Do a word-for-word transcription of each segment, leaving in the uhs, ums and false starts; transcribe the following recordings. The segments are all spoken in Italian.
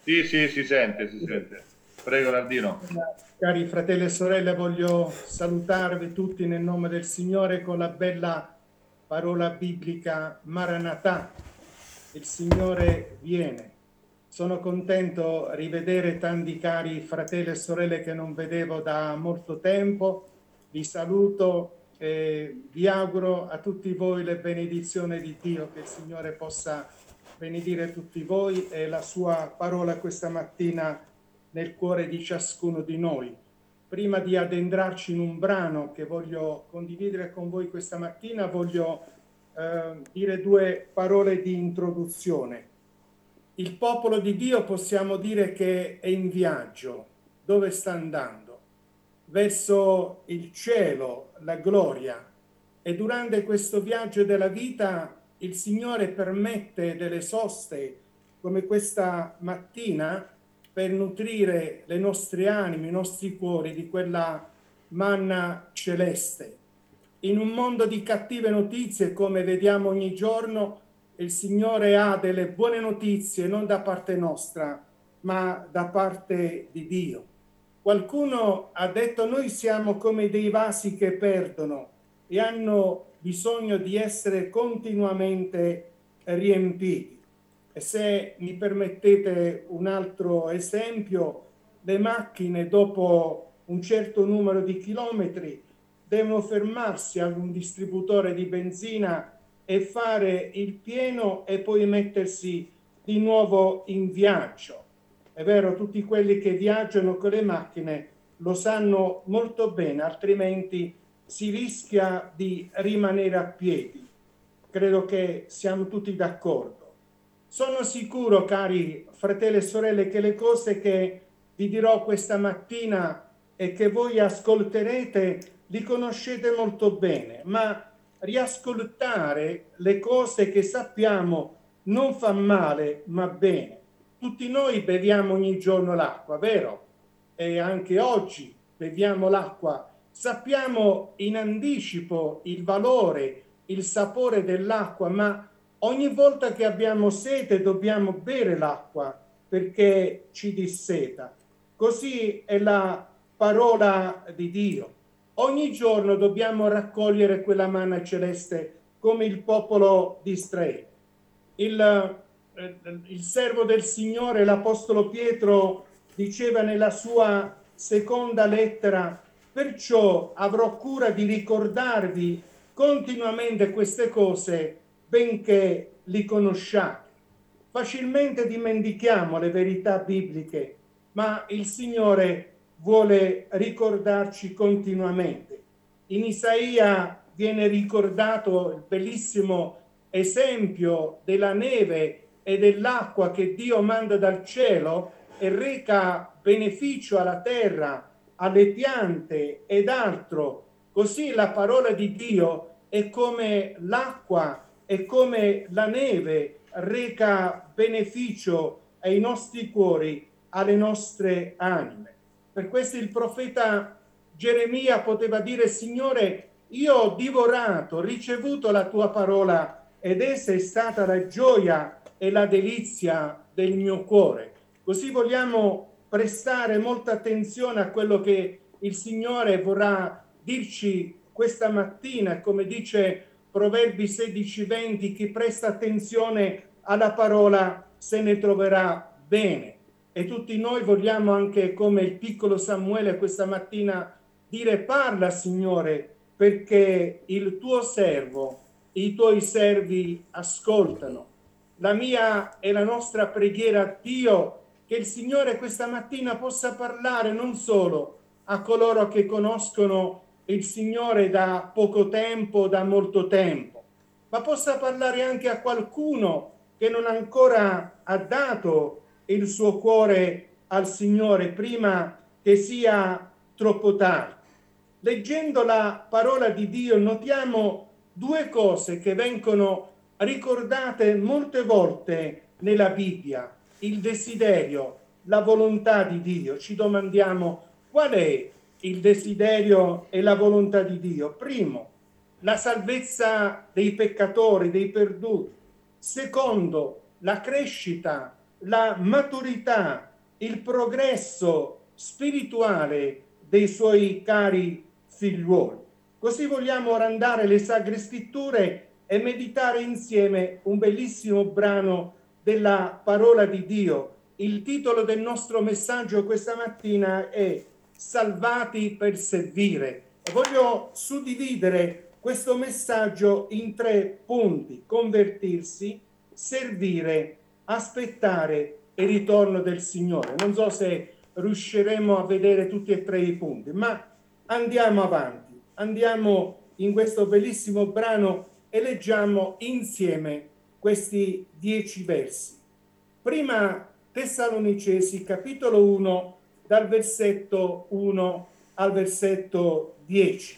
Sì, sì, si sente, si sente. Prego, Nardino. Cari fratelli e sorelle, voglio salutarvi tutti nel nome del Signore con la bella parola biblica Maranatà. Il Signore viene. Sono contento di rivedere tanti cari fratelli e sorelle che non vedevo da molto tempo. Vi saluto e vi auguro a tutti voi le benedizioni di Dio, che il Signore possa benedire tutti voi e la sua parola questa mattina nel cuore di ciascuno di noi. Prima di addentrarci in un brano che voglio condividere con voi questa mattina, voglio eh, dire due parole di introduzione. Il popolo di Dio possiamo dire che è in viaggio. Dove sta andando? Verso il cielo, la gloria. E durante questo viaggio della vita il Signore permette delle soste come questa mattina per nutrire le nostre anime, i nostri cuori di quella manna celeste. In un mondo di cattive notizie, come vediamo ogni giorno, il Signore ha delle buone notizie non da parte nostra, ma da parte di Dio. Qualcuno ha detto: noi siamo come dei vasi che perdono e hanno bisogno di essere continuamente riempiti. E se mi permettete un altro esempio, le macchine dopo un certo numero di chilometri devono fermarsi ad un distributore di benzina e fare il pieno e poi mettersi di nuovo in viaggio. È vero, tutti quelli che viaggiano con le macchine lo sanno molto bene, altrimenti si rischia di rimanere a piedi. Credo che siamo tutti d'accordo. Sono sicuro, cari fratelli e sorelle, che le cose che vi dirò questa mattina e che voi ascolterete li conoscete molto bene, ma riascoltare le cose che sappiamo non fa male, ma bene. Tutti noi beviamo ogni giorno l'acqua, vero? E anche oggi beviamo l'acqua. Sappiamo in anticipo il valore, il sapore dell'acqua, ma ogni volta che abbiamo sete dobbiamo bere l'acqua perché ci disseta. Così è la parola di Dio. Ogni giorno dobbiamo raccogliere quella manna celeste come il popolo di Israele. Il, eh, il servo del Signore, l'Apostolo Pietro, diceva nella sua seconda lettera: perciò avrò cura di ricordarvi continuamente queste cose, benché li conosciate. Facilmente dimentichiamo le verità bibliche, ma il Signore vuole ricordarci continuamente. In Isaia viene ricordato il bellissimo esempio della neve e dell'acqua che Dio manda dal cielo e reca beneficio alla terra, alle piante ed altro. Così la parola di Dio è come l'acqua, è come la neve, reca beneficio ai nostri cuori, alle nostre anime. Per questo il profeta Geremia poteva dire: Signore, io ho divorato, ho ricevuto la tua parola ed essa è stata la gioia e la delizia del mio cuore. Così vogliamo prestare molta attenzione a quello che il Signore vorrà dirci questa mattina. Come dice Proverbi sedici venti, chi presta attenzione alla parola se ne troverà bene. E tutti noi vogliamo, anche come il piccolo Samuele questa mattina, dire: parla, Signore, perché il tuo servo, i tuoi servi ascoltano. La mia e la nostra preghiera a Dio che il Signore questa mattina possa parlare non solo a coloro che conoscono il Signore da poco tempo, da molto tempo, ma possa parlare anche a qualcuno che non ancora ha dato il suo cuore al Signore prima che sia troppo tardi. Leggendo la parola di Dio notiamo due cose che vengono ricordate molte volte nella Bibbia: il desiderio, la volontà di Dio. Ci domandiamo: qual è il desiderio e la volontà di Dio? Primo, la salvezza dei peccatori, dei perduti. Secondo, la crescita la maturità, il progresso spirituale dei suoi cari figliuoli. Così vogliamo ora andare alle Sacre Scritture e meditare insieme un bellissimo brano della parola di Dio. Il titolo del nostro messaggio questa mattina è Salvati per servire. E voglio suddividere questo messaggio in tre punti: convertirsi, servire, aspettare il ritorno del Signore. Non so se riusciremo a vedere tutti e tre i punti, ma andiamo avanti, andiamo in questo bellissimo brano e leggiamo insieme questi dieci versi. Prima Tessalonicesi, capitolo uno, dal versetto uno al versetto dieci.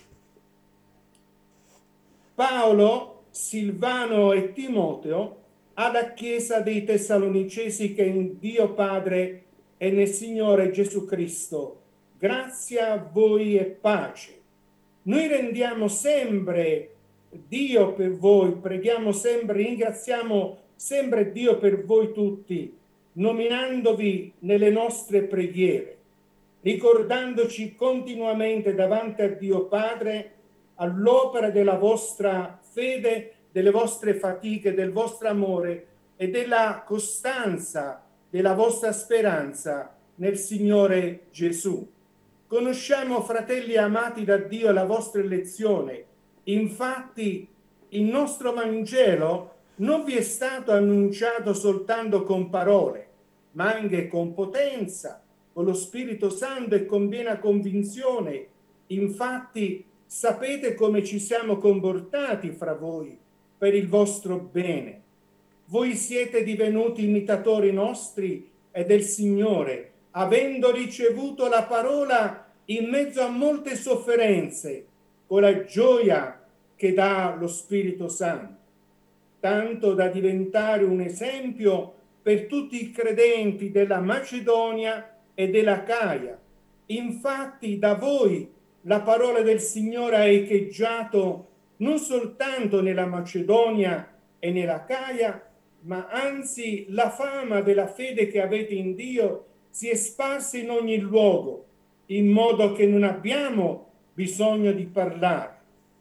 Paolo, Silvano e Timoteo alla Chiesa dei Tessalonicesi che in Dio Padre e nel Signore Gesù Cristo, grazia a voi e pace. Noi rendiamo sempre Dio per voi, preghiamo sempre, ringraziamo sempre Dio per voi tutti, nominandovi nelle nostre preghiere, ricordandoci continuamente davanti a Dio Padre all'opera della vostra fede, delle vostre fatiche, del vostro amore e della costanza della vostra speranza nel Signore Gesù. Conosciamo, fratelli amati da Dio, la vostra elezione. Infatti, il nostro Vangelo non vi è stato annunciato soltanto con parole, ma anche con potenza, con lo Spirito Santo e con piena convinzione. Infatti, sapete come ci siamo comportati fra voi per il vostro bene. Voi siete divenuti imitatori nostri e del Signore, avendo ricevuto la parola in mezzo a molte sofferenze, con la gioia che dà lo Spirito Santo, tanto da diventare un esempio per tutti i credenti della Macedonia e della Caia. Infatti da voi la parola del Signore ha echeggiato non soltanto nella Macedonia e nella Caia, ma anzi la fama della fede che avete in Dio si è sparsa in ogni luogo, in modo che non abbiamo bisogno di parlare,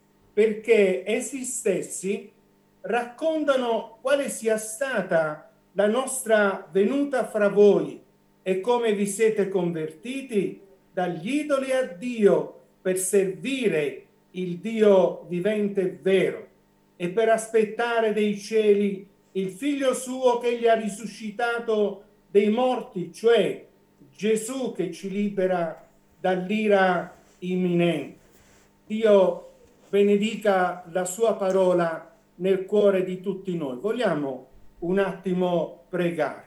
perché essi stessi raccontano quale sia stata la nostra venuta fra voi e come vi siete convertiti dagli idoli a Dio per servire il Dio vivente e vero e per aspettare dei cieli il Figlio suo che gli ha risuscitato dei morti, cioè Gesù che ci libera dall'ira imminente. Dio benedica la sua parola nel cuore di tutti noi. Vogliamo un attimo pregare.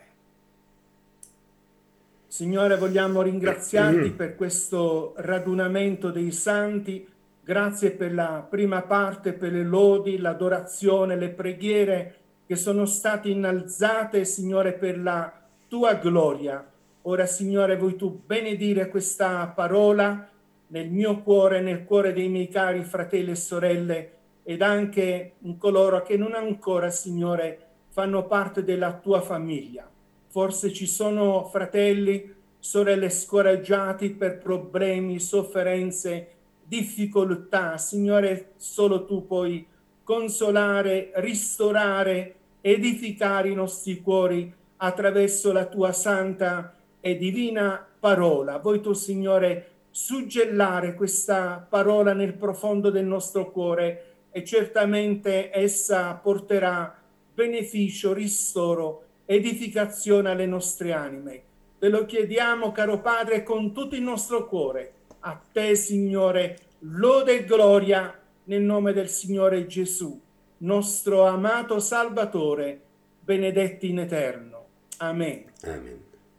Signore, vogliamo ringraziarti per questo radunamento dei santi. Grazie per la prima parte, per le lodi, l'adorazione, le preghiere che sono state innalzate, Signore, per la tua gloria. Ora, Signore, vuoi tu benedire questa parola nel mio cuore, nel cuore dei miei cari fratelli e sorelle ed anche in coloro che non ancora, Signore, fanno parte della tua famiglia. Forse ci sono fratelli, sorelle scoraggiati per problemi, sofferenze, difficoltà. Signore, solo tu puoi consolare, ristorare, edificare i nostri cuori attraverso la tua santa e divina parola. Vuoi tu, Signore, suggellare questa parola nel profondo del nostro cuore e certamente essa porterà beneficio, ristoro, edificazione alle nostre anime. Te lo chiediamo, caro Padre, con tutto il nostro cuore. A te, Signore, lode e gloria nel nome del Signore Gesù, nostro amato Salvatore, benedetti in eterno. Amen. Amen.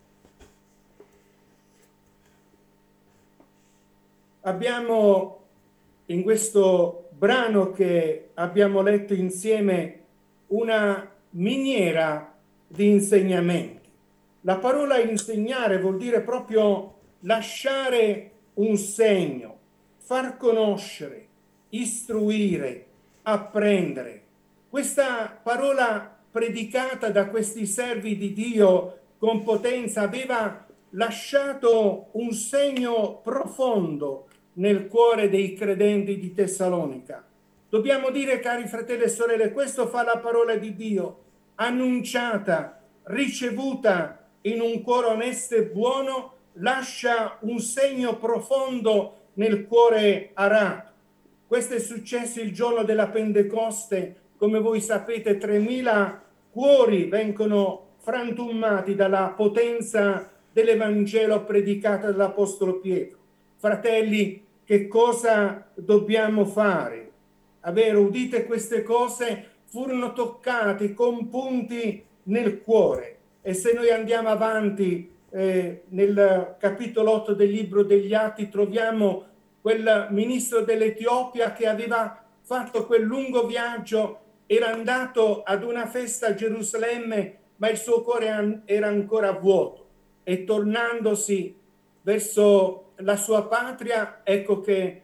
Abbiamo in questo brano che abbiamo letto insieme una miniera di insegnamenti. La parola insegnare vuol dire proprio lasciare un segno, far conoscere, istruire, apprendere. Questa parola predicata da questi servi di Dio con potenza, aveva lasciato un segno profondo nel cuore dei credenti di Tessalonica. Dobbiamo dire, cari fratelli e sorelle, questo fa la parola di Dio, annunciata, ricevuta in un cuore onesto e buono, lascia un segno profondo nel cuore arato. Questo è successo il giorno della Pentecoste. Come voi sapete, tremila cuori vengono frantumati dalla potenza dell'Evangelo predicato dall'Apostolo Pietro. Fratelli, che cosa dobbiamo fare? Avere udite queste cose, furono toccati, compunti nel cuore. E se noi andiamo avanti eh, nel capitolo otto del libro degli Atti, troviamo quel ministro dell'Etiopia che aveva fatto quel lungo viaggio, era andato ad una festa a Gerusalemme, ma il suo cuore era ancora vuoto. E tornandosi verso la sua patria, ecco che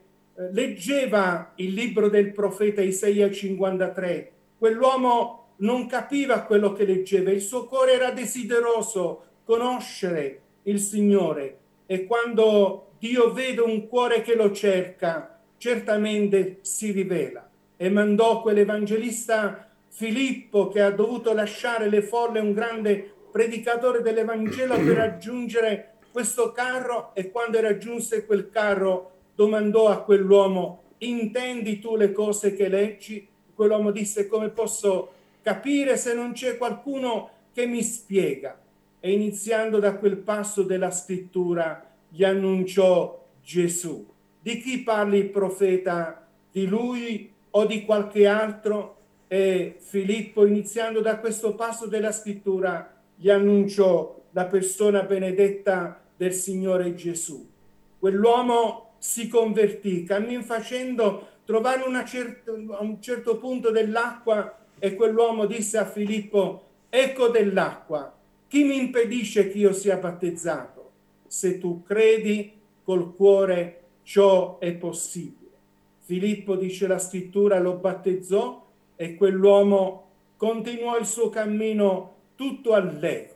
leggeva il libro del profeta Isaia cinquantatré. Quell'uomo non capiva quello che leggeva, il suo cuore era desideroso conoscere il Signore, e quando Dio vede un cuore che lo cerca, certamente si rivela. E mandò quell'evangelista Filippo, che ha dovuto lasciare le folle, un grande predicatore dell'Evangelo, per raggiungere questo carro, e quando raggiunse quel carro domandò a quell'uomo: intendi tu le cose che leggi? Quell'uomo disse: come posso capire se non c'è qualcuno che mi spiega? E iniziando da quel passo della scrittura gli annunciò Gesù. Di chi parli il profeta? Di lui o di qualche altro? E Filippo, iniziando da questo passo della scrittura, gli annunciò la persona benedetta del Signore Gesù. Quell'uomo si convertì, cammin facendo, trovarono una certa, a un certo punto dell'acqua, e quell'uomo disse a Filippo: ecco dell'acqua, chi mi impedisce che io sia battezzato? Se tu credi col cuore, ciò è possibile. Filippo, dice la scrittura, lo battezzò, e quell'uomo continuò il suo cammino tutto allegro.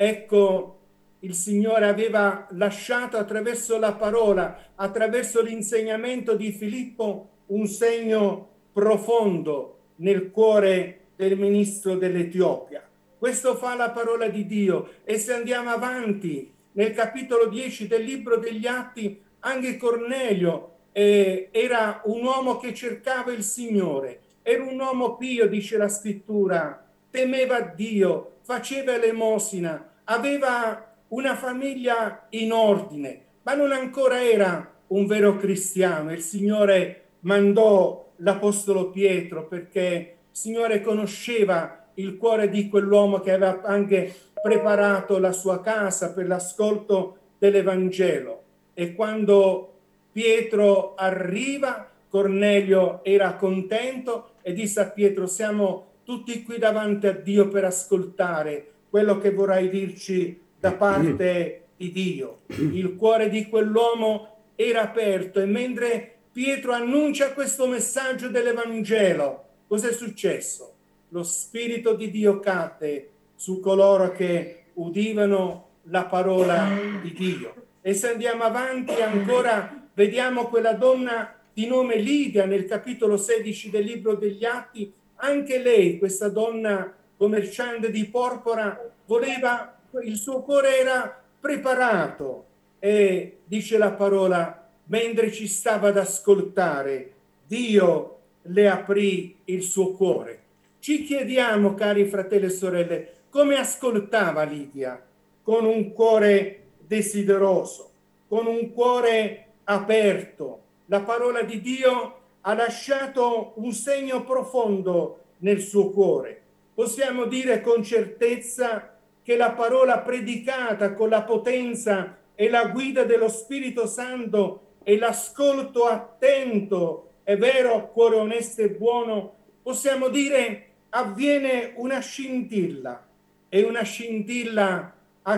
Ecco, il Signore aveva lasciato attraverso la parola, attraverso l'insegnamento di Filippo, un segno profondo nel cuore del ministro dell'Etiopia. Questo fa la parola di Dio. E se andiamo avanti nel capitolo dieci del libro degli Atti, anche Cornelio eh, era un uomo che cercava il Signore, era un uomo pio, dice la scrittura, temeva Dio, faceva elemosina, aveva una famiglia in ordine, ma non ancora era un vero cristiano. Il Signore mandò l'Apostolo Pietro, perché il Signore conosceva il cuore di quell'uomo, che aveva anche preparato la sua casa per l'ascolto dell'Evangelo. E quando Pietro arriva, Cornelio era contento e disse a Pietro: siamo tutti qui davanti a Dio per ascoltare quello che vorrai dirci da parte di Dio. Il cuore di quell'uomo era aperto, e mentre Pietro annuncia questo messaggio dell'Evangelo, cos'è successo? Lo Spirito di Dio cadde su coloro che udivano la parola di Dio. E se andiamo avanti ancora, vediamo quella donna di nome Lidia nel capitolo sedici del libro degli Atti. Anche lei, questa donna commerciante di porpora, voleva, il suo cuore era preparato, e dice la parola, mentre ci stava ad ascoltare, Dio le aprì il suo cuore. Ci chiediamo, cari fratelli e sorelle, come ascoltava Lidia? Con un cuore desideroso, con un cuore aperto. La parola di Dio ha lasciato un segno profondo nel suo cuore. Possiamo dire con certezza che la parola predicata con la potenza e la guida dello Spirito Santo e l'ascolto attento, è vero, cuore onesto e buono, possiamo dire avviene una scintilla, e una scintilla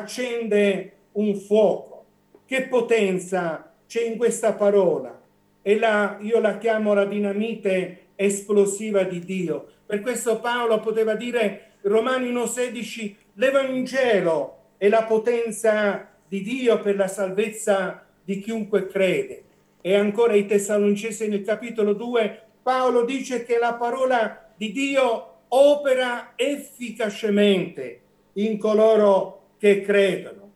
accende un fuoco. Che potenza c'è in questa parola! E la, io la chiamo la dinamite esplosiva di Dio. Per questo Paolo poteva dire, Romani uno sedici, l'Evangelo e la potenza di Dio per la salvezza di chiunque crede. E ancora ai Tessalonicesi nel capitolo due Paolo dice che la parola di Dio opera efficacemente in coloro che credono.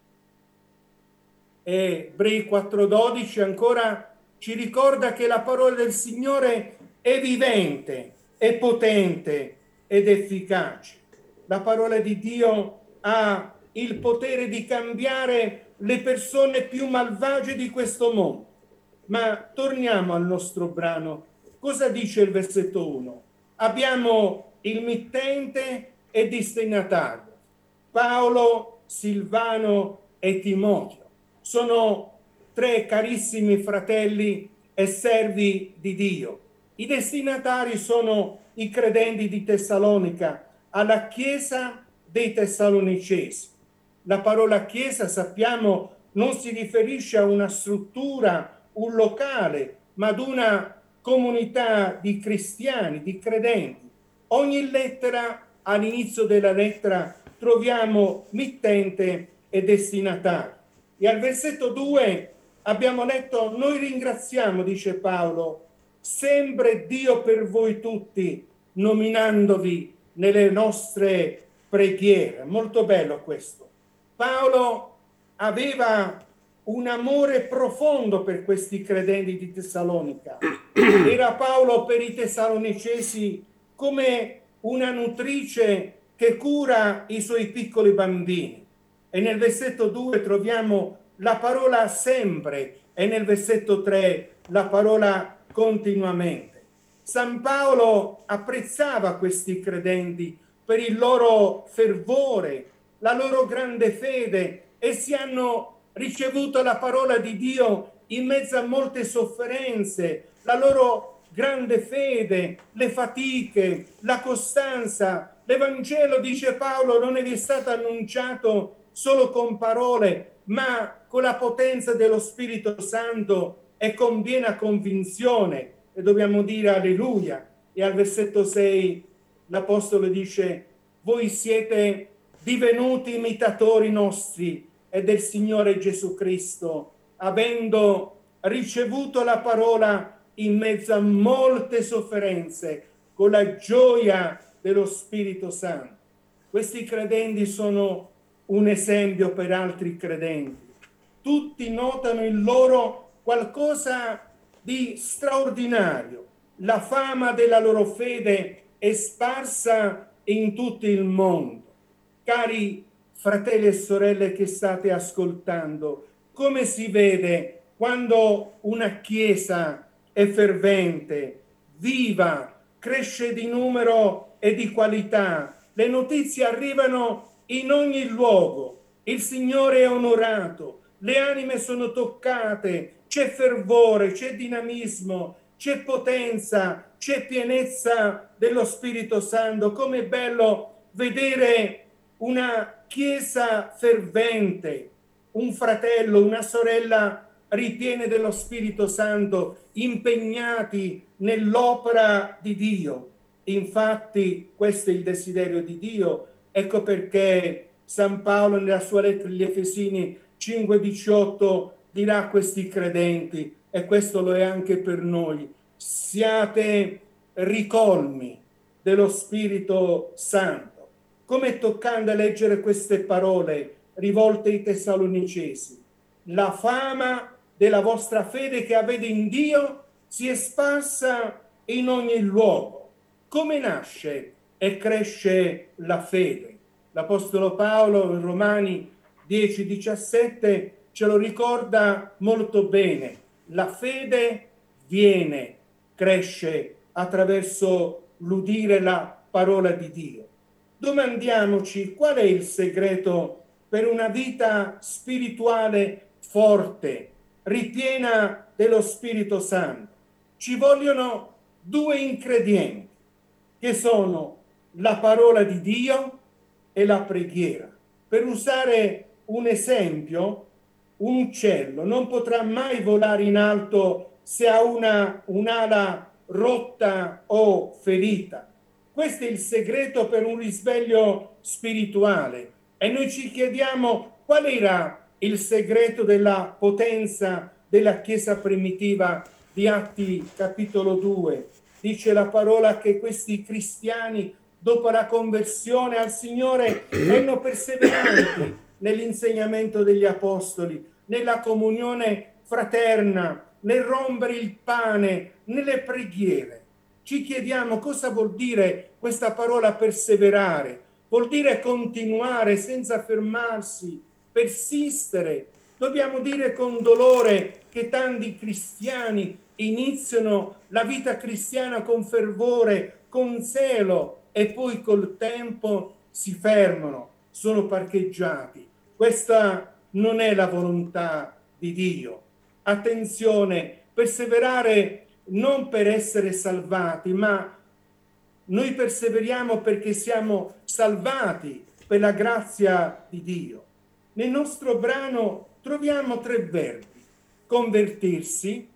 E Ebrei quattro dodici ancora ci ricorda che la parola del Signore è vivente, è potente ed efficace. La parola di Dio ha il potere di cambiare le persone più malvagie di questo mondo. Ma torniamo al nostro brano. Cosa dice il versetto uno? Abbiamo il mittente e destinatario, Paolo, Silvano e Timoteo. Sono tre carissimi fratelli e servi di Dio. I destinatari sono i credenti di Tessalonica, alla chiesa dei Tessalonicesi. La parola chiesa, sappiamo, non si riferisce a una struttura, un locale, ma ad una comunità di cristiani, di credenti. Ogni lettera, all'inizio della lettera, troviamo mittente e destinatario. E al versetto due abbiamo letto: noi ringraziamo, dice Paolo, sempre Dio per voi tutti, nominandovi nelle nostre preghiere. Molto bello questo. Paolo aveva un amore profondo per questi credenti di Tessalonica. Era Paolo per i Tessalonicesi come una nutrice che cura i suoi piccoli bambini. E nel versetto due troviamo la parola sempre e nel versetto tre la parola continuamente. San Paolo apprezzava questi credenti per il loro fervore, la loro grande fede. Essi hanno ricevuto la parola di Dio in mezzo a molte sofferenze, la loro grande fede, le fatiche, la costanza. L'Evangelo, dice Paolo, non è stato annunciato solo con parole, ma con la potenza dello Spirito Santo e con piena convinzione. E dobbiamo dire alleluia. E al versetto sei l'Apostolo dice: voi siete divenuti imitatori nostri e del Signore Gesù Cristo, avendo ricevuto la parola in mezzo a molte sofferenze, con la gioia dello Spirito Santo. Questi credenti sono un esempio per altri credenti. Tutti notano in loro qualcosa di straordinario. La fama della loro fede è sparsa in tutto il mondo. Cari fratelli e sorelle che state ascoltando, come si vede quando una chiesa è fervente, viva, cresce di numero e di qualità, le notizie arrivano in ogni luogo, il Signore è onorato, le anime sono toccate, c'è fervore, c'è dinamismo, c'è potenza, c'è pienezza dello Spirito Santo. Com'è bello vedere una chiesa fervente, un fratello, una sorella ripiene dello Spirito Santo, impegnati nell'opera di Dio. Infatti questo è il desiderio di Dio. Ecco perché San Paolo nella sua lettera agli Efesini cinque diciotto dirà a questi credenti, e questo lo è anche per noi: siate ricolmi dello Spirito Santo. Com'è toccante leggere queste parole rivolte ai Tessalonicesi: la fama della vostra fede che avete in Dio si è sparsa in ogni luogo. Come nasce e cresce la fede? L'Apostolo Paolo in Romani dieci diciassette ce lo ricorda molto bene. La fede viene, cresce attraverso l'udire la parola di Dio. Domandiamoci qual è il segreto per una vita spirituale forte, ripiena dello Spirito Santo. Ci vogliono due ingredienti, che sono la parola di Dio e la preghiera. Per usare un esempio, un uccello non potrà mai volare in alto se ha una, un'ala rotta o ferita. Questo è il segreto per un risveglio spirituale. E noi ci chiediamo Qual era il segreto della potenza della Chiesa primitiva di Atti capitolo due? Dice la parola che questi cristiani, dopo la conversione al Signore, erano perseveranti nell'insegnamento degli apostoli, nella comunione fraterna, nel rompere il pane, nelle preghiere. Ci chiediamo cosa vuol dire questa parola perseverare. Vuol dire continuare senza fermarsi, persistere. Dobbiamo dire con dolore che tanti cristiani iniziano la vita cristiana con fervore, con zelo e poi col tempo si fermano, sono parcheggiati. Questa non è la volontà di Dio. Attenzione, perseverare non per essere salvati, ma noi perseveriamo perché siamo salvati per la grazia di Dio. Nel nostro brano troviamo tre verbi: convertirsi,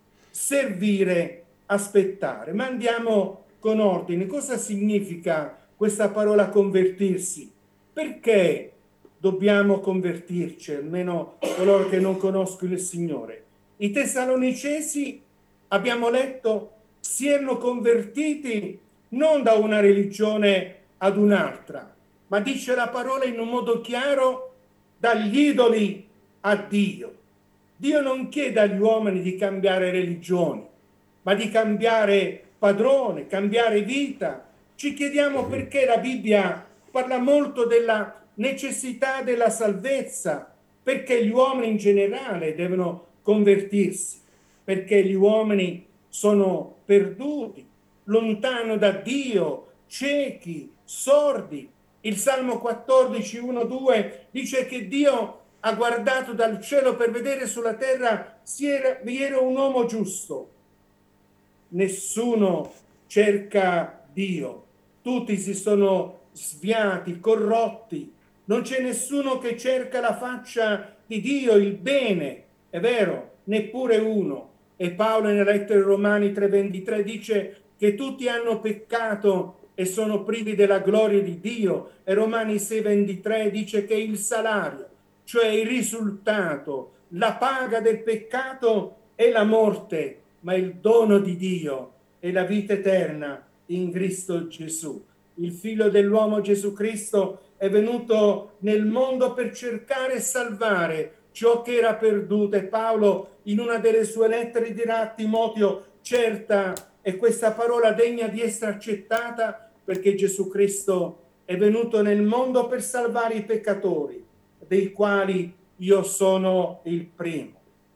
servire, aspettare. Ma andiamo con ordine. Cosa significa questa parola convertirsi? Perché dobbiamo convertirci, almeno coloro che non conoscono il Signore? I Tessalonicesi, abbiamo letto, si erano convertiti non da una religione ad un'altra, ma dice la parola in un modo chiaro, dagli idoli a Dio. Dio non chiede agli uomini di cambiare religioni, ma di cambiare padrone, cambiare vita. Ci chiediamo perché la Bibbia parla molto della necessità della salvezza, perché gli uomini in generale devono convertirsi, perché gli uomini sono perduti, lontano da Dio, ciechi, sordi. Il Salmo quattordici, uno, due dice che Dio ha guardato dal cielo per vedere sulla terra se vi era un uomo giusto. Nessuno cerca Dio, tutti si sono sviati, corrotti. Non c'è nessuno che cerca la faccia di Dio, il bene, è vero, neppure uno. E Paolo nella lettera ai Romani tre ventitré dice che tutti hanno peccato e sono privi della gloria di Dio. E Romani sei ventitré dice che il salario, cioè il risultato, la paga del peccato è la morte, ma il dono di Dio è la vita eterna in Cristo Gesù. Il figlio dell'uomo Gesù Cristo è venuto nel mondo per cercare e salvare ciò che era perduto. E Paolo in una delle sue lettere dirà a Timoteo: certa è questa parola degna di essere accettata, perché Gesù Cristo è venuto nel mondo per salvare i peccatori, dei quali io sono il primo.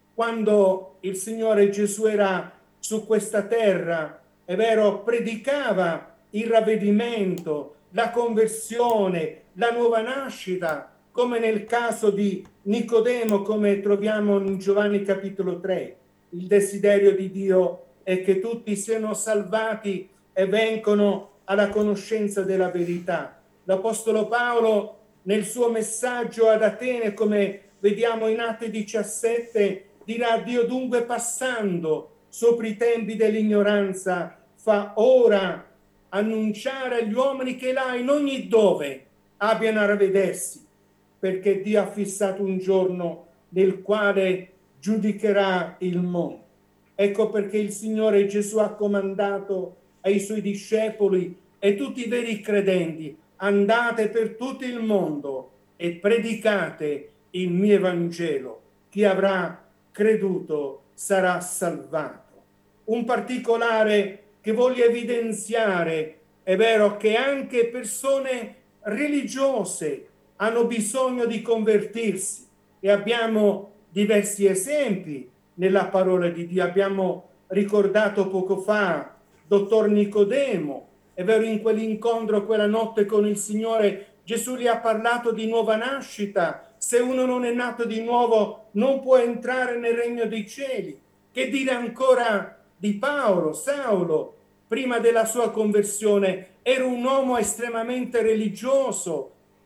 Quando il Signore Gesù era su questa terra, è vero, predicava il ravvedimento, la conversione, la nuova nascita, come nel caso di Nicodemo, come troviamo in Giovanni capitolo tre. Il desiderio di Dio è che tutti siano salvati e vengano alla conoscenza della verità. L'Apostolo Paolo nel suo messaggio ad Atene, come vediamo in Atti diciassette, dirà: Dio dunque, passando sopra i tempi dell'ignoranza, fa ora annunciare agli uomini che là in ogni dove abbiano a ravvedersi, perché Dio ha fissato un giorno nel quale giudicherà il mondo. Ecco perché il Signore Gesù ha comandato ai suoi discepoli e tutti i veri credenti: andate per tutto il mondo e predicate il mio Evangelo. Chi avrà creduto sarà salvato. Un particolare che voglio evidenziare: è vero che anche persone religiose hanno bisogno di convertirsi, e abbiamo diversi esempi nella parola di Dio. Abbiamo ricordato poco fa dottor Nicodemo, è vero, in quell'incontro, quella notte con il Signore, Gesù gli ha parlato di nuova nascita. Se uno non è nato di nuovo non può entrare nel regno dei cieli. Che dire ancora di Paolo? Saulo, prima della sua conversione, era un uomo estremamente religioso,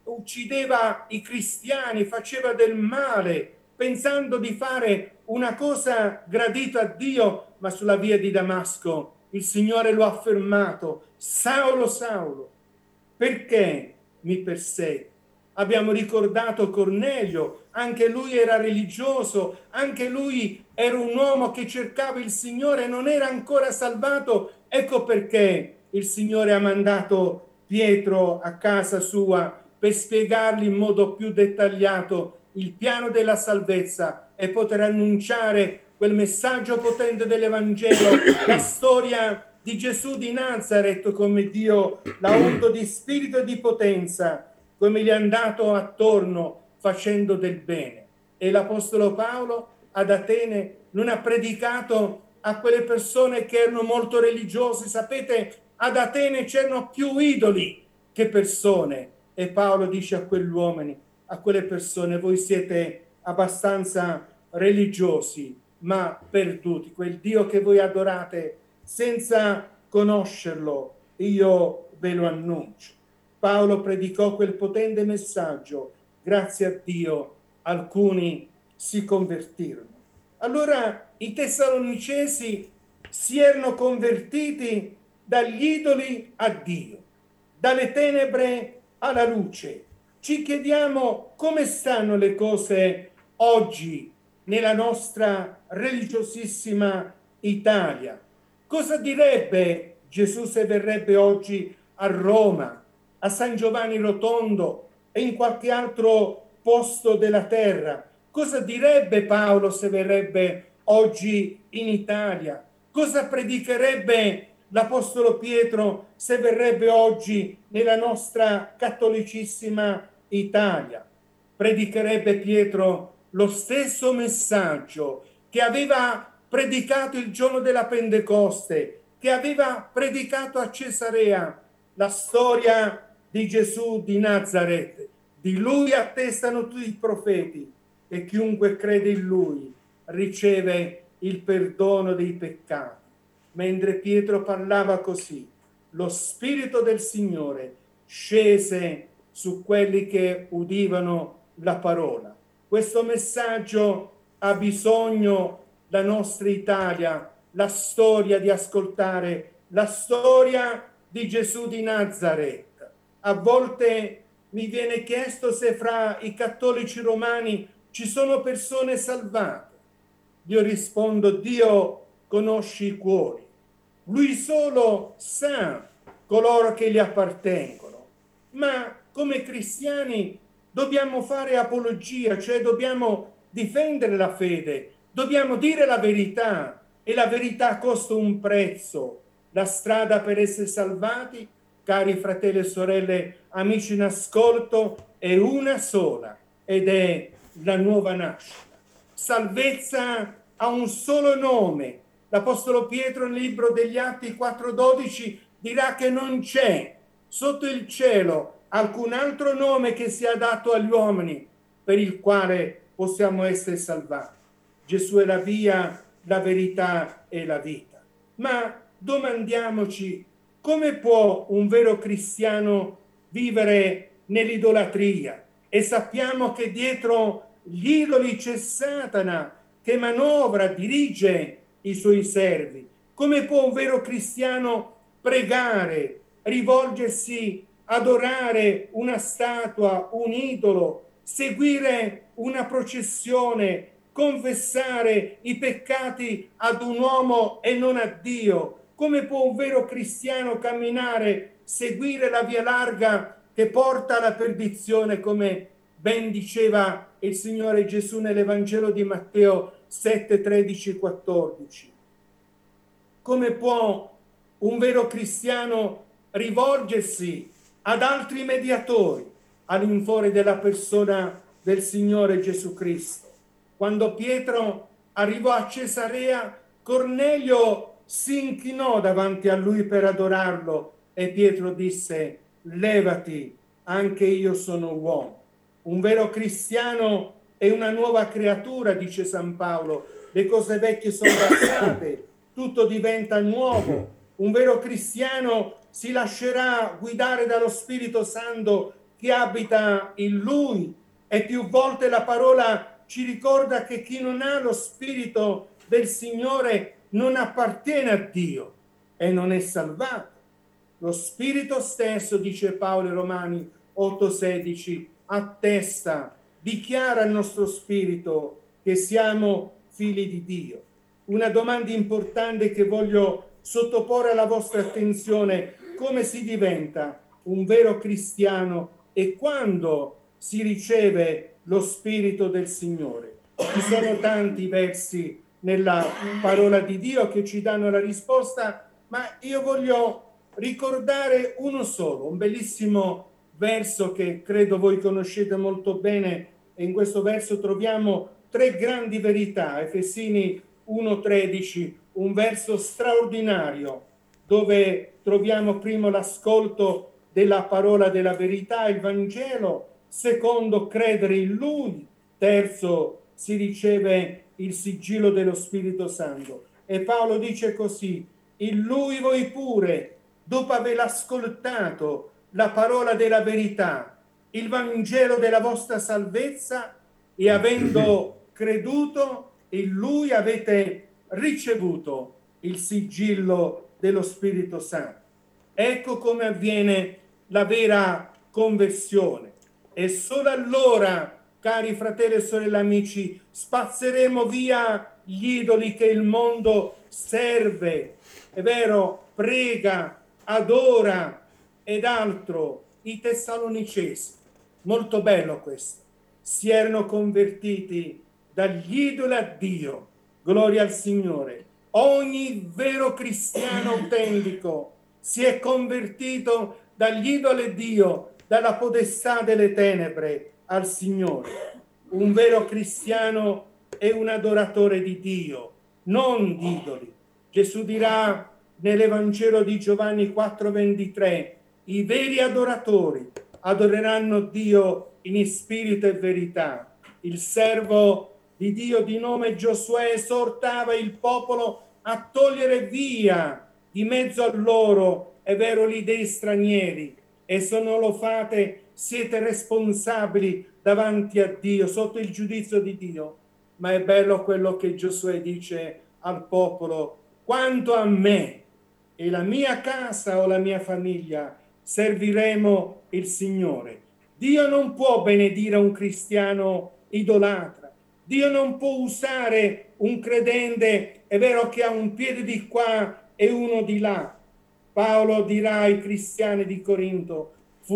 uccideva i cristiani, faceva del male, pensando di fare una cosa gradita a Dio, ma sulla via di Damasco il Signore lo ha fermato: Saulo, Saulo, perché mi persegui? Abbiamo ricordato Cornelio, anche lui era religioso, anche lui era un uomo che cercava il Signore, non era ancora salvato. Ecco perché il Signore ha mandato Pietro a casa sua per spiegargli in modo più dettagliato il piano della salvezza e poter annunciare quel messaggio potente dell'Evangelo, la storia di Gesù di Nazaret, come Dio l'ha unto di spirito e di potenza, come gli è andato attorno facendo del bene. E l'Apostolo Paolo ad Atene non ha predicato a quelle persone che erano molto religiose. Sapete, ad Atene c'erano più idoli che persone. E Paolo dice a quegli uomini, a quelle persone: voi siete abbastanza religiosi, ma perduti. Quel Dio che voi adorate senza conoscerlo, io ve lo annuncio. Paolo predicò quel potente messaggio, grazie a Dio alcuni si convertirono. Allora i Tessalonicesi si erano convertiti dagli idoli a Dio, dalle tenebre alla luce. Ci chiediamo come stanno le cose oggi nella nostra religiosissima Italia. Cosa direbbe Gesù se verrebbe oggi a Roma, a San Giovanni Rotondo e in qualche altro posto della terra? Cosa direbbe Paolo se verrebbe oggi in Italia? Cosa predicherebbe l'Apostolo Pietro se verrebbe oggi nella nostra cattolicissima Italia? Predicherebbe Pietro lo stesso messaggio che aveva predicato il giorno della Pentecoste, che aveva predicato a Cesarea, la storia di Gesù di Nazaret. Di lui attestano tutti i profeti e chiunque crede in lui riceve il perdono dei peccati. Mentre Pietro parlava così, lo Spirito del Signore scese su quelli che udivano la parola. Questo messaggio ha bisogno la nostra Italia, la storia di ascoltare, la storia di Gesù di Nazaret. A volte mi viene chiesto se fra i cattolici romani ci sono persone salvate. Io rispondo: Dio conosce i cuori. Lui solo sa coloro che gli appartengono. Ma come cristiani dobbiamo fare apologia, cioè dobbiamo difendere la fede, dobbiamo dire la verità, e la verità costa un prezzo. La strada per essere salvati, cari fratelli e sorelle, amici in ascolto, è una sola, ed è la nuova nascita. Salvezza ha un solo nome. L'Apostolo Pietro nel libro degli Atti quattro dodici dirà che non c'è sotto il cielo alcun altro nome che sia dato agli uomini per il quale possiamo essere salvati. Gesù è la via, la verità e la vita. Ma domandiamoci: come può un vero cristiano vivere nell'idolatria? E sappiamo che dietro gli idoli c'è Satana che manovra, dirige i suoi servi. Come può un vero cristiano pregare, rivolgersi, adorare una statua, un idolo, seguire una processione, confessare i peccati ad un uomo e non a Dio? Come può un vero cristiano camminare, seguire la via larga che porta alla perdizione, come ben diceva il Signore Gesù nell'Evangelo di Matteo sette, tredici, quattordici? Come può un vero cristiano rivolgersi ad altri mediatori all'infuori della persona del Signore Gesù Cristo? Quando Pietro arrivò a Cesarea, Cornelio si inchinò davanti a lui per adorarlo e Pietro disse: levati, anche io sono uomo. Un vero cristiano è una nuova creatura, dice San Paolo. Le cose vecchie sono passate, tutto diventa nuovo. Un vero cristiano si lascerà guidare dallo Spirito Santo che abita in lui, e più volte la parola ci ricorda che chi non ha lo Spirito del Signore non appartiene a Dio e non è salvato. Lo Spirito stesso, dice Paolo ai Romani otto sedici, attesta, dichiara al nostro spirito che siamo figli di Dio. Una domanda importante che voglio sottoporre alla vostra attenzione: come si diventa un vero cristiano e quando si riceve lo Spirito del Signore? Ci sono tanti versi nella parola di Dio che ci danno la risposta, ma io voglio ricordare uno solo, un bellissimo verso che credo voi conoscete molto bene, e in questo verso troviamo tre grandi verità. Efesini uno tredici, un verso straordinario dove troviamo primo l'ascolto della parola della verità, il Vangelo; secondo, credere in Lui; terzo, si riceve il sigillo dello Spirito Santo. E Paolo dice così: in Lui voi pure, dopo aver ascoltato la parola della verità, il Vangelo della vostra salvezza, e avendo creduto in Lui avete ricevuto il sigillo dello Spirito Santo. Ecco come avviene la vera conversione. E solo allora, cari fratelli e sorelle amici, spazzeremo via gli idoli che il mondo serve, è vero, prega, adora ed altro. I Tessalonicesi, molto bello questo, si erano convertiti dagli idoli a Dio. Gloria al Signore. Ogni vero cristiano autentico si è convertito dagli idoli a Dio, dalla potestà delle tenebre al Signore. Un vero cristiano è un adoratore di Dio, non di idoli. Gesù dirà nell'Evangelo di Giovanni quattro ventitré: i veri adoratori adoreranno Dio in spirito e verità. Il servo di Dio di nome Giosuè esortava il popolo a togliere via di mezzo a loro, è vero, gli dei stranieri, e se non lo fate siete responsabili davanti a Dio, sotto il giudizio di Dio. Ma è bello quello che Giosuè dice al popolo: quanto a me e la mia casa o la mia famiglia serviremo il Signore. Dio non può benedire un cristiano idolatra. Dio non può usare un credente, è vero, che ha un piede di qua e uno di là. Paolo dirà ai cristiani di Corinto: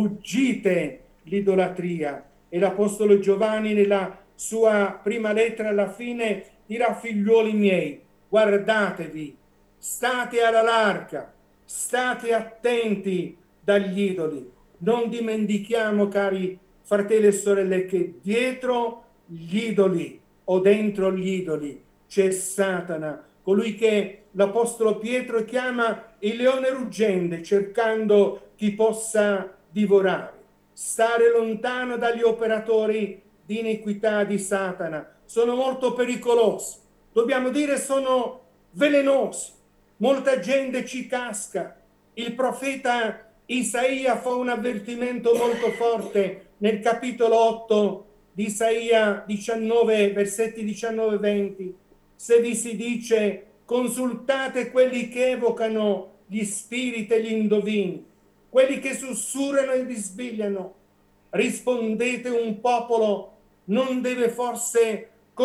fuggite l'idolatria. E l'apostolo Giovanni nella sua prima lettera alla fine dirà: figliuoli miei, guardatevi, state alla larga, state attenti dagli idoli. Non dimentichiamo, cari fratelli e sorelle, che dietro gli idoli o dentro gli idoli c'è Satana, colui che l'apostolo Pietro chiama il leone ruggente, cercando chi possa divorare. Stare lontano dagli operatori di iniquità di Satana, sono molto pericolosi, dobbiamo dire sono velenosi, molta gente ci casca. Il profeta Isaia fa un avvertimento molto forte nel capitolo otto di Isaia diciannove, versetti diciannove venti. Se vi si dice: consultate quelli che evocano gli spiriti e gli indovini, quelli che sussurrano e bisbigliano, rispondete: un popolo non deve forse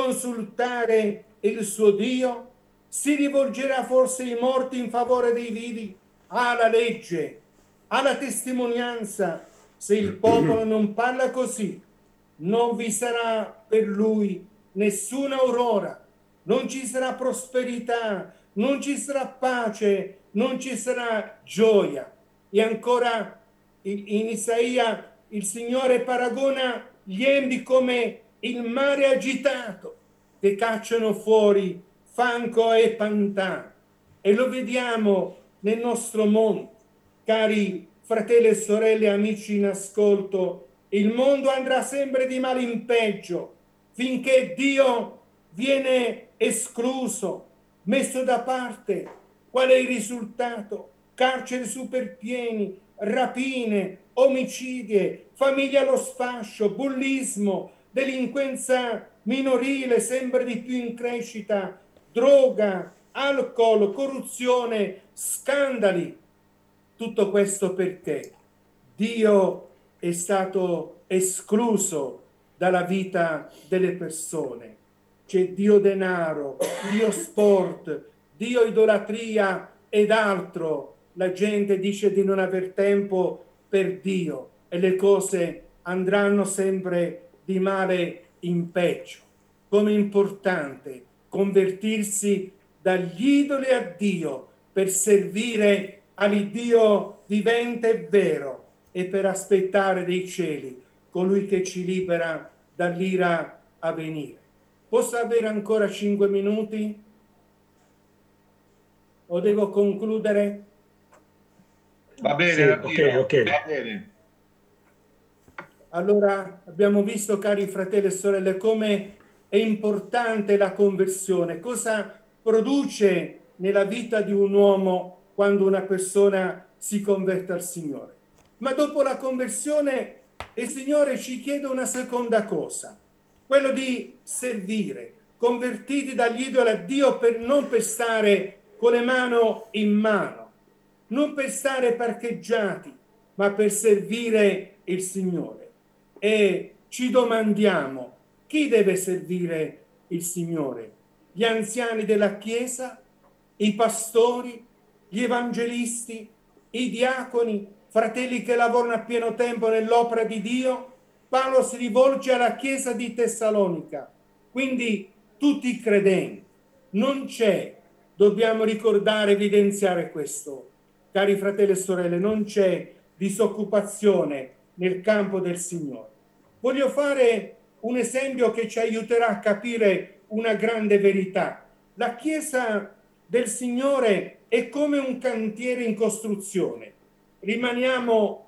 consultare il suo Dio? Si rivolgerà forse ai morti in favore dei vivi? Alla legge, alla testimonianza. Se il popolo non parla così, non vi sarà per lui nessuna aurora, non ci sarà prosperità, non ci sarà pace, non ci sarà gioia. E ancora in Isaia il Signore paragona gli empi come il mare agitato che cacciano fuori fanco e pantano, e lo vediamo nel nostro mondo. Cari fratelli e sorelle, amici in ascolto, il mondo andrà sempre di male in peggio finché Dio viene escluso, messo da parte. Qual è il risultato? Carceri superpieni, rapine, omicidi, famiglie allo sfascio, bullismo, delinquenza minorile sempre di più in crescita, droga, alcol, corruzione, scandali. Tutto questo perché Dio è stato escluso dalla vita delle persone. C'è Dio denaro, Dio sport, Dio idolatria ed altro. La gente dice di non aver tempo per Dio e le cose andranno sempre di male in peggio. Come è importante convertirsi dagli idoli a Dio per servire all'Iddio vivente e vero e per aspettare dei cieli colui che ci libera dall'ira a venire. Posso avere ancora cinque minuti? O devo concludere? Va bene, Sì, Ardino, ok, ok. va bene. Allora, abbiamo visto, cari fratelli e sorelle, come è importante la conversione, cosa produce nella vita di un uomo quando una persona si converte al Signore. Ma dopo la conversione il Signore ci chiede una seconda cosa, quello di servire, convertiti dagli idoli a Dio per non per stare con le mani in mano, non per stare parcheggiati, ma per servire il Signore. E ci domandiamo, chi deve servire il Signore? Gli anziani della Chiesa, i pastori, gli evangelisti, i diaconi, fratelli che lavorano a pieno tempo nell'opera di Dio? Paolo si rivolge alla Chiesa di Tessalonica, quindi tutti i credenti. Non c'è, dobbiamo ricordare, evidenziare questo, cari fratelli e sorelle, non c'è disoccupazione nel campo del Signore. Voglio fare un esempio che ci aiuterà a capire una grande verità. La Chiesa del Signore è come un cantiere in costruzione. Rimaniamo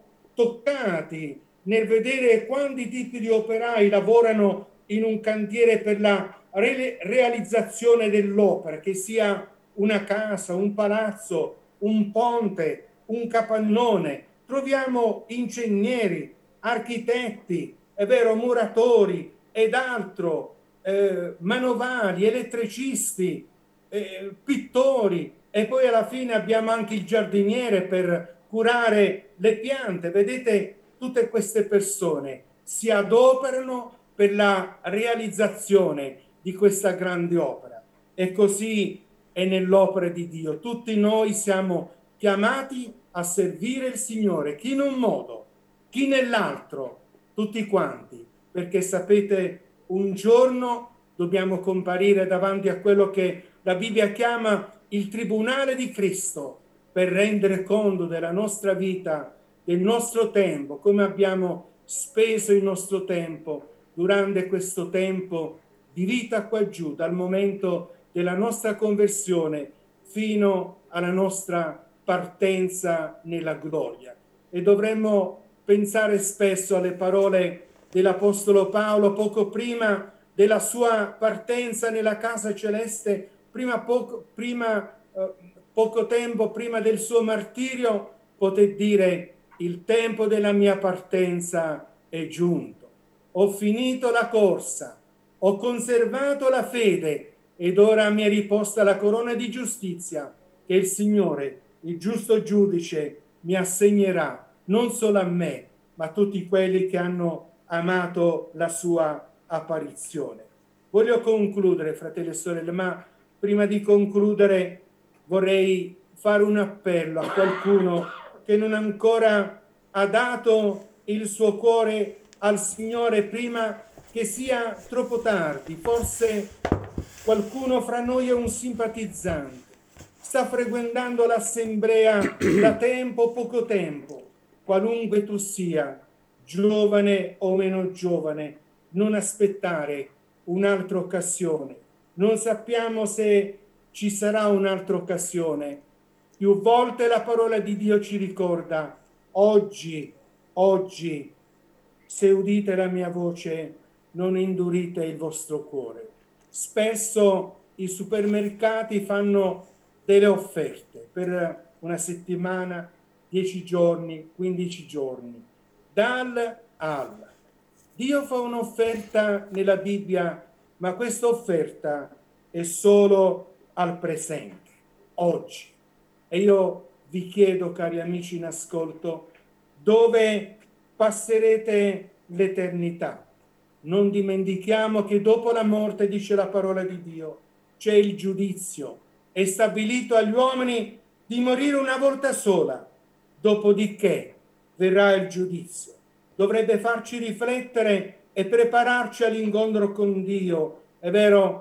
toccati nel vedere quanti tipi di operai lavorano in un cantiere per la re- realizzazione dell'opera, che sia una casa, un palazzo, un ponte, un capannone. Troviamo ingegneri, architetti, è vero, muratori ed altro, eh, manovali, elettricisti, eh, pittori, e poi alla fine abbiamo anche il giardiniere per curare le piante. Vedete, tutte queste persone si adoperano per la realizzazione di questa grande opera, e così è nell'opera di Dio. Tutti noi siamo chiamati a servire il Signore, chi in un modo, chi nell'altro, tutti quanti, perché sapete, un giorno dobbiamo comparire davanti a quello che la Bibbia chiama il tribunale di Cristo, per rendere conto della nostra vita, del nostro tempo, come abbiamo speso il nostro tempo durante questo tempo di vita qua giù, dal momento della nostra conversione fino alla nostra partenza nella gloria. E dovremmo pensare spesso alle parole dell'Apostolo Paolo poco prima della sua partenza nella casa celeste, prima poco, prima, eh, poco tempo prima del suo martirio, poté dire: il tempo della mia partenza è giunto, ho finito la corsa, ho conservato la fede ed ora mi è riposta la corona di giustizia che il Signore, il giusto giudice, mi assegnerà, non solo a me, ma a tutti quelli che hanno amato la sua apparizione. Voglio concludere, fratelli e sorelle, ma prima di concludere vorrei fare un appello a qualcuno che non ancora ha dato il suo cuore al Signore prima che sia troppo tardi. Forse qualcuno fra noi è un simpatizzante, sta frequentando l'assemblea da tempo o poco tempo. Qualunque tu sia, giovane o meno giovane, non aspettare un'altra occasione. Non sappiamo se ci sarà un'altra occasione. Più volte la parola di Dio ci ricorda: oggi, oggi, se udite la mia voce, non indurite il vostro cuore. Spesso i supermercati fanno delle offerte per una settimana, dieci giorni, quindici giorni, dal al. Dio fa un'offerta nella Bibbia, ma questa offerta è solo al presente, oggi. E io vi chiedo, cari amici in ascolto, dove passerete l'eternità. Non dimentichiamo che dopo la morte, dice la parola di Dio, c'è il giudizio. È stabilito agli uomini di morire una volta sola, dopodiché verrà il giudizio. Dovrebbe farci riflettere e prepararci all'incontro con Dio. È vero,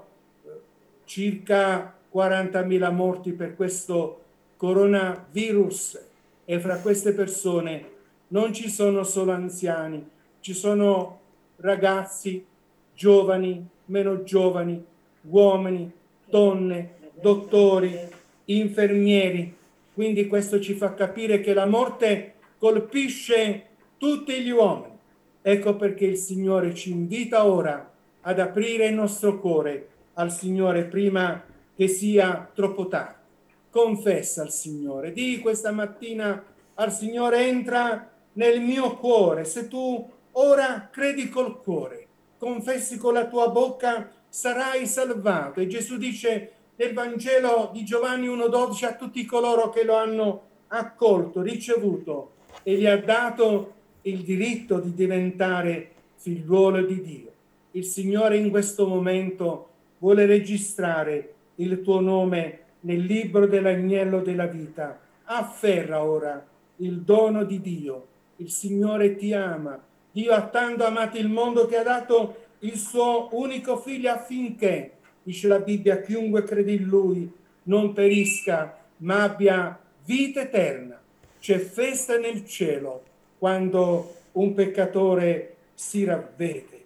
circa quarantamila morti per questo coronavirus, e fra queste persone non ci sono solo anziani, ci sono ragazzi, giovani, meno giovani, uomini, donne, dottori, infermieri. Quindi questo ci fa capire che la morte colpisce tutti gli uomini. Ecco perché il Signore ci invita ora ad aprire il nostro cuore al Signore prima che sia troppo tardi. Confessa al Signore, di questa mattina al Signore: entra nel mio cuore. Se tu ora credi col cuore, confessi con la tua bocca, sarai salvato. E Gesù dice nel Vangelo di Giovanni uno dodici a tutti coloro che lo hanno accolto, ricevuto e gli ha dato il diritto di diventare figliuolo di Dio. Il Signore in questo momento vuole registrare il tuo nome nel libro dell'agnello della vita. Afferra ora il dono di Dio. Il Signore ti ama. Dio ha tanto amato il mondo che ha dato il suo unico figlio affinché, dice la Bibbia, chiunque crede in lui non perisca ma abbia vita eterna. C'è festa nel cielo quando un peccatore si ravvede.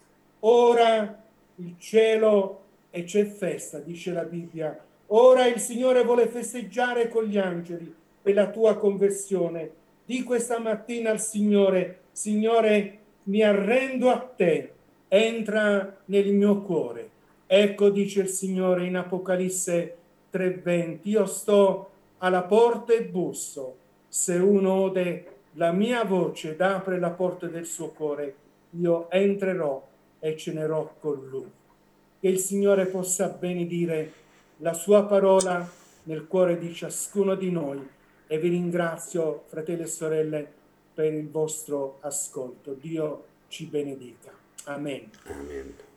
Ora il cielo e c'è festa, dice la Bibbia. Ora il Signore vuole festeggiare con gli angeli per la tua conversione. Di questa mattina al Signore: Signore, mi arrendo a te, entra nel mio cuore. Ecco, dice il Signore in Apocalisse tre venti, io sto alla porta e busso. Se uno ode la mia voce ed apre la porta del suo cuore, io entrerò e cenerò con lui. Che il Signore possa benedire la sua parola nel cuore di ciascuno di noi, e vi ringrazio, fratelli e sorelle, per il vostro ascolto. Dio ci benedica. Amen. Amen.